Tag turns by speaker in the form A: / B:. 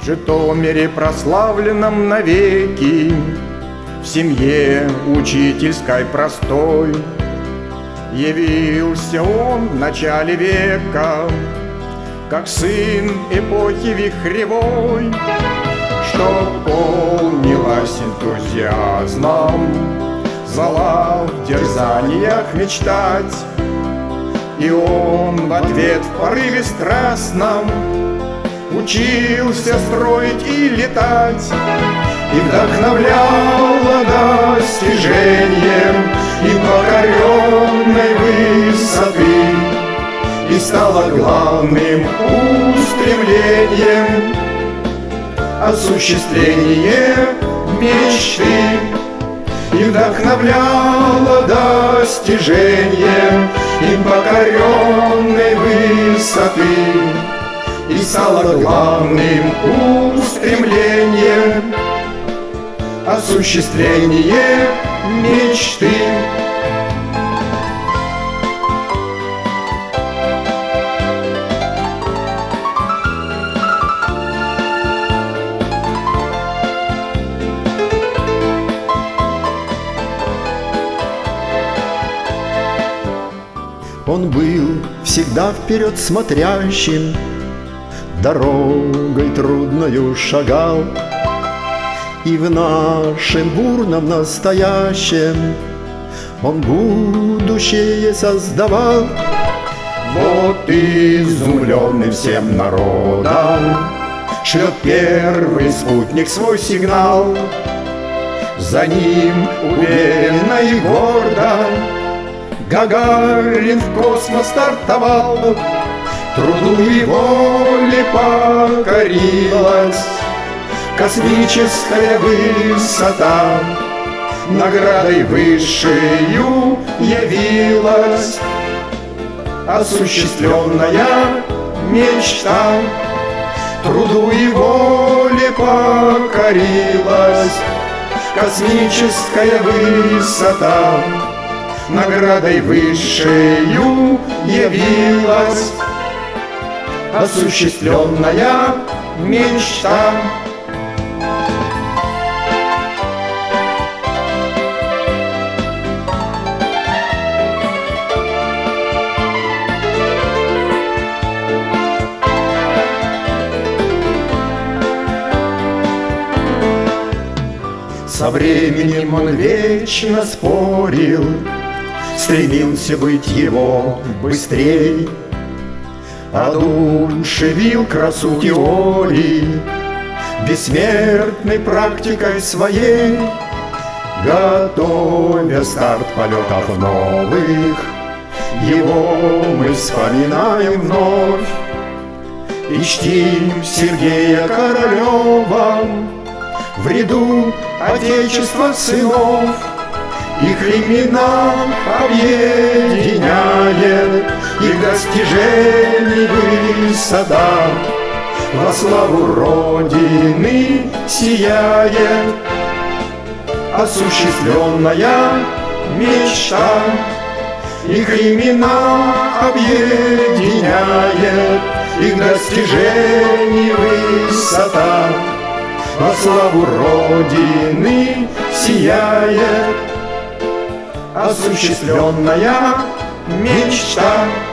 A: Житомире прославленном навеки, в семье учительской простой, явился он в начале века, как сын эпохи вихревой, что полнилась энтузиазмом, зала в дерзаниях мечтать. И он в ответ в порыве страстном учился строить и летать, и вдохновлял достижением и покоренной высоты, и стало главным устремлением осуществление мечты. И вдохновляло достижением и покоренной высоты, и стало главным устремлением осуществление мечты.
B: Он был всегда вперед смотрящим, дорогой трудною шагал, и в нашем бурном настоящем он будущее создавал.
A: Вот изумленный всем народом шлет первый спутник свой сигнал. За ним уверенно и гордо Гагарин в космос стартовал. Труду и воле покорилась космическая высота, наградой высшею явилась осуществленная мечта. Труду и воле покорилась космическая высота, наградой высшею явилась осуществленная мечта. Со временем он вечно спорил, стремился быть его быстрей, одушевил красу теории бессмертной практикой своей, готовя старт полетов новых. Его мы вспоминаем вновь и чтим Сергея Королева в ряду Отечества сынов. Их имена объединяет, их достижений высота во славу Родины сияет осуществленная мечта. Их имена объединяет, их достижений высота во славу Родины сияет осуществленная мечта.